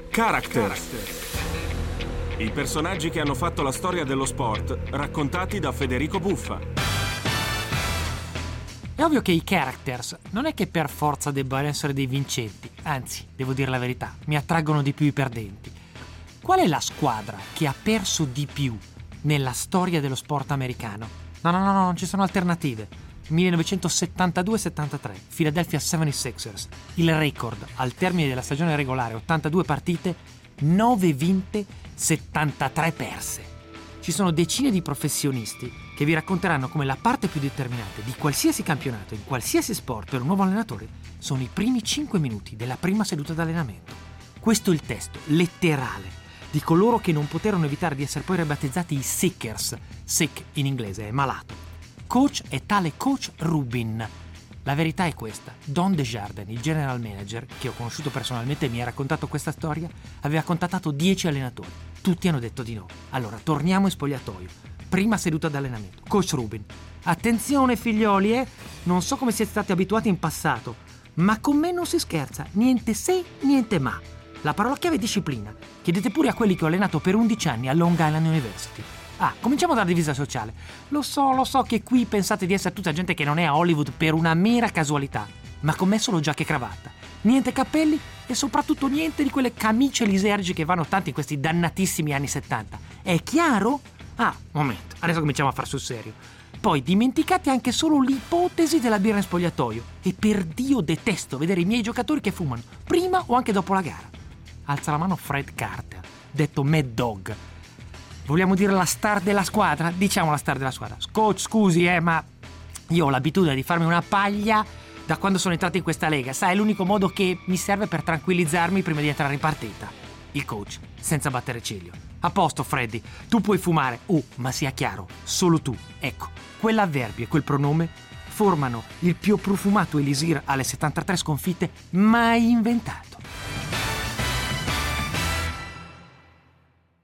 Characters. I personaggi che hanno fatto la storia dello sport, raccontati da Federico Buffa. È ovvio che i characters non è che per forza debbano essere dei vincenti, anzi, devo dire la verità, mi attraggono di più i perdenti. Qual è la squadra che ha perso di più nella storia dello sport americano? No, non ci sono alternative. 1972-73, Philadelphia 76ers. Il record al termine della stagione regolare, 82 partite, 9 vinte, 73 perse. Ci sono decine di professionisti che vi racconteranno come la parte più determinante di qualsiasi campionato, in qualsiasi sport, per un nuovo allenatore, sono i primi 5 minuti della prima seduta d'allenamento. Questo è il testo letterale di coloro che non poterono evitare di essere poi ribattezzati i Sickers. Sick in inglese è malato. Coach è tale Coach Rubin. La verità è questa: Don Desjardins, il general manager, che ho conosciuto personalmente e mi ha raccontato questa storia, aveva contattato 10 allenatori. Tutti hanno detto di no. Allora, torniamo in spogliatoio. Prima seduta d'allenamento. Coach Rubin: attenzione figlioli, non so come siete stati abituati in passato, ma con me non si scherza. Niente se, niente ma. La parola chiave è disciplina. Chiedete pure a quelli che ho allenato per 11 anni a Long Island University. Cominciamo dalla divisa sociale. Lo so che qui pensate di essere tutta gente che non è a Hollywood per una mera casualità, ma con me solo giacca e cravatta, niente cappelli e soprattutto niente di quelle camicie lisergi che vanno tanto in questi dannatissimi anni 70. È chiaro? Momento, adesso cominciamo a far sul serio. Poi dimenticate anche solo l'ipotesi della birra in spogliatoio, e per Dio detesto vedere i miei giocatori che fumano prima o anche dopo la gara. Alza la mano Fred Carter, detto Mad Dog. Vogliamo dire la star della squadra? Diciamo la star della squadra. Coach, scusi, ma io ho l'abitudine di farmi una paglia da quando sono entrato in questa lega. Sai, è l'unico modo che mi serve per tranquillizzarmi prima di entrare in partita. Il coach, senza battere ciglio. A posto, Freddy, tu puoi fumare. Ma sia chiaro, solo tu. Ecco, quell'avverbio e quel pronome formano il più profumato elisir alle 73 sconfitte mai inventate.